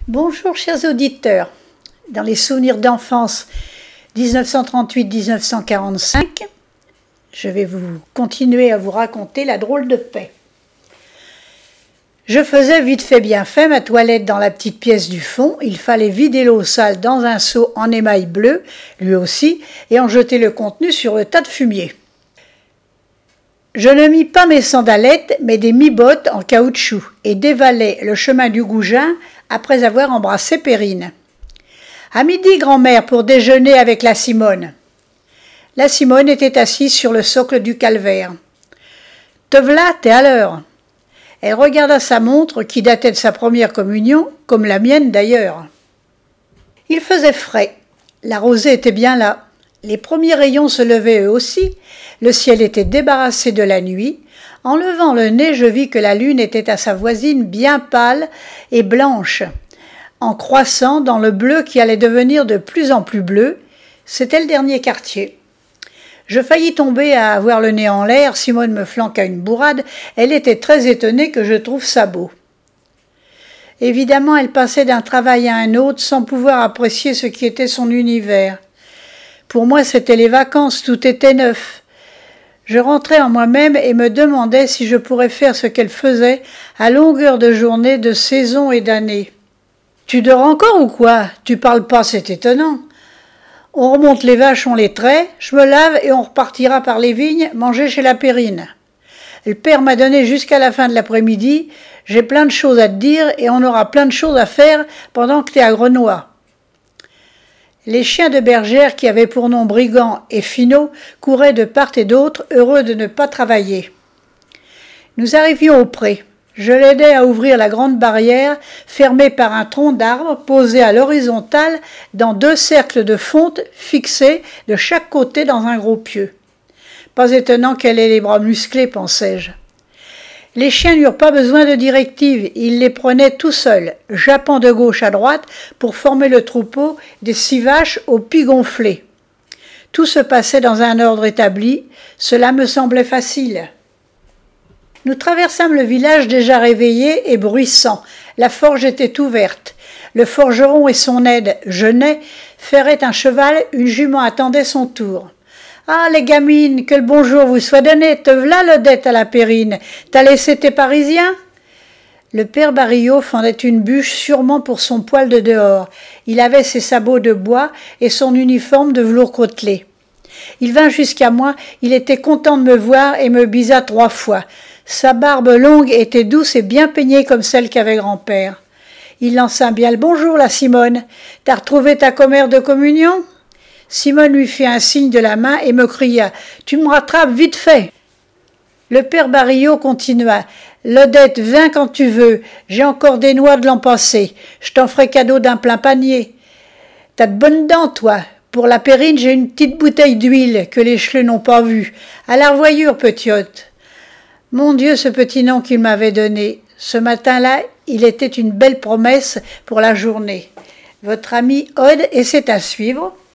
Bonjour chers auditeurs, dans les souvenirs d'enfance 1938-1945, je vais continuer à vous raconter la drôle de paix. Je faisais vite fait bien fait ma toilette dans la petite pièce du fond, il fallait vider l'eau sale dans un seau en émail bleu, lui aussi, et en jeter le contenu sur le tas de fumier. Je ne mis pas mes sandalettes, mais des mi-bottes en caoutchouc, et dévalai le chemin du Goujin après avoir embrassé Perrine. À midi, grand-mère, pour déjeuner avec la Simone. La Simone était assise sur le socle du calvaire. « Te v'là, t'es à l'heure !» Elle regarda sa montre qui datait de sa première communion, comme la mienne d'ailleurs. Il faisait frais, la rosée était bien là. Les premiers rayons se levaient eux aussi, le ciel était débarrassé de la nuit. En levant le nez, je vis que la lune était à sa voisine bien pâle et blanche, en croissant dans le bleu qui allait devenir de plus en plus bleu. C'était le dernier quartier. Je faillis tomber à avoir le nez en l'air, Simone me flanqua une bourrade, elle était très étonnée que je trouve ça beau. Évidemment, elle passait d'un travail à un autre sans pouvoir apprécier ce qui était son univers. Pour moi, c'était les vacances, tout était neuf. Je rentrais en moi-même et me demandais si je pourrais faire ce qu'elle faisait à longueur de journée, de saison et d'année. « Tu dors encore ou quoi ? Tu parles pas, c'est étonnant. On remonte les vaches, on les traite, je me lave et on repartira par les vignes manger chez la Perrine. Le père m'a donné jusqu'à la fin de l'après-midi, j'ai plein de choses à te dire et on aura plein de choses à faire pendant que t'es à Grenois. » Les chiens de bergère qui avaient pour nom Brigand et Finot couraient de part et d'autre, heureux de ne pas travailler. Nous arrivions au pré. Je l'aidai à ouvrir la grande barrière, fermée par un tronc d'arbre posé à l'horizontale dans deux cercles de fonte fixés de chaque côté dans un gros pieu. Pas étonnant qu'elle ait les bras musclés, pensai-je. Les chiens n'eurent pas besoin de directives, ils les prenaient tout seuls, jappant de gauche à droite pour former le troupeau des 6 vaches au pied gonflé. Tout se passait dans un ordre établi, cela me semblait facile. Nous traversâmes le village déjà réveillé et bruissant, la forge était ouverte. Le forgeron et son aide, Genet, ferraient un cheval, une jument attendait son tour. « Ah, les gamines, que le bonjour vous soit donné, te v'là l'Odette à la Perrine, t'as laissé tes Parisiens ?» Le père Barillot fendait une bûche sûrement pour son poêle de dehors. Il avait ses sabots de bois et son uniforme de velours côtelé. Il vint jusqu'à moi, il était content de me voir et me bisa 3 fois. Sa barbe longue était douce et bien peignée comme celle qu'avait grand-père. Il lança bien le bonjour, la Simone. « T'as retrouvé ta commère de communion ?» Simone lui fit un signe de la main et me cria « Tu me rattrapes vite fait !» Le père Barillot continua « L'Odette, viens quand tu veux, j'ai encore des noix de l'an passé, je t'en ferai cadeau d'un plein panier. T'as de bonnes dents, toi. Pour la Perrine, j'ai une petite bouteille d'huile que les cheleux n'ont pas vue. À la revoyure, petite. » Mon Dieu, ce petit nom qu'il m'avait donné. Ce matin-là, il était une belle promesse pour la journée. Votre ami Aude, et c'est à suivre.